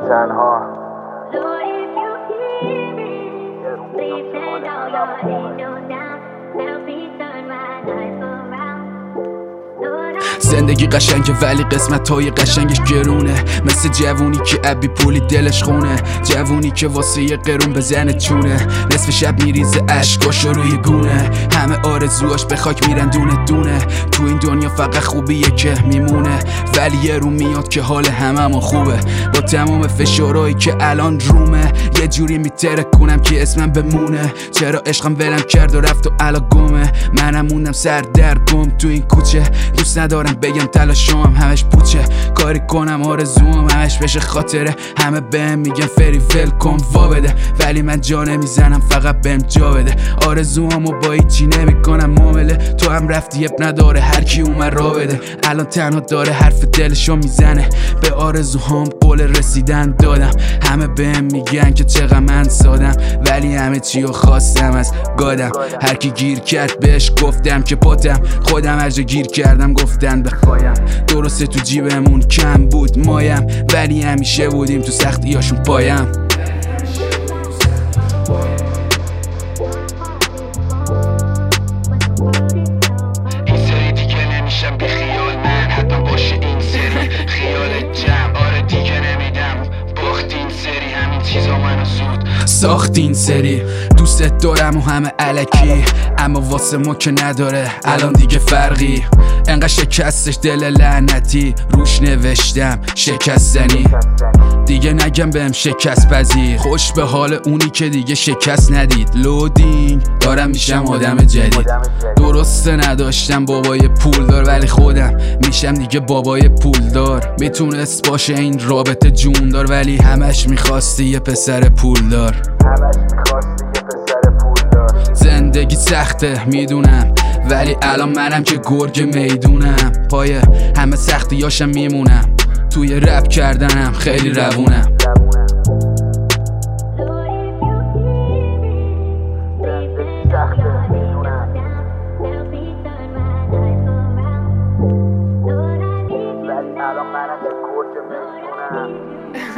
تنها زندگی قشنگه ولی قسمت های قشنگش گرونه، مثل جوونی که ابی پولی دلش خونه، جوونی که واسه یه قرون بزنه چونه، نصف شب میریزه اشکاشو روی گونه، همه آرزوهاش به خاک میرن دونه دونه، تو این دنیا فقط خوبیه که میمونه، ولی یه رو میاد که حال هممون خوبه، با تمام فشارهایی که الان رومه، یه جوری میترکونم که اسمم بمونه، چرا عشقم ولم کرد و رفت و الان گمه، منم موندم سر در گم تو این کوچه، دوست ندارم بگم تلاشم همش پوچه، کاری کنم آرزوم همش بشه خاطره، همه بهم میگن فری ول کن وا بده، ولی من جا نمیزنم فقط بهم جا بده، آرزوامو با هیچی نمیکنم معامله، تو هم رفتی اب نداره هر کی اومد را بده، الان تنها داره حرف دلشو میزنه، به آرزوهام قول رسیدن دادم، همه بهم میگن که چقدر من سادم، ولی همه چیو خواستم از گادم، هر کی گیر کرد بهش گفتم که پاتم، خودم هر جا گیر کردم گفتن بخوایم، درسته تو جیبمون کم بود مایم، ولی همیشه بودیم تو سختیاشون پایم. این سری دیگه نمیشم بی خیال من، حتی باشه این سری خیال جمع، آره دیگه نمیدم باخت این سری، همین چیزا منو زود ساخت این سری، دوستت دارم و همه علکی، اما واسه ما که نداره الان دیگه فرقی، انقدر شکستش دل لعنتی روش نوشتم شکستنی، دیگه نگم بهم شکست پذیر، خوش به حال اونی که دیگه شکست ندید، لودینگ دارم میشم آدم جدید، درسته نداشتم بابای پولدار، ولی خودم میشم دیگه بابای پولدار، میتونست باشه این رابطه جوندار، ولی همش میخواستی یه پسر پولدار، زندگی سخته میدونم، ولی الان منم که گرگ میدونم، پای همه سختیاشم میمونم، توی رپ کردنم خیلی روونم. ولی الان منم که گرگ میدونم.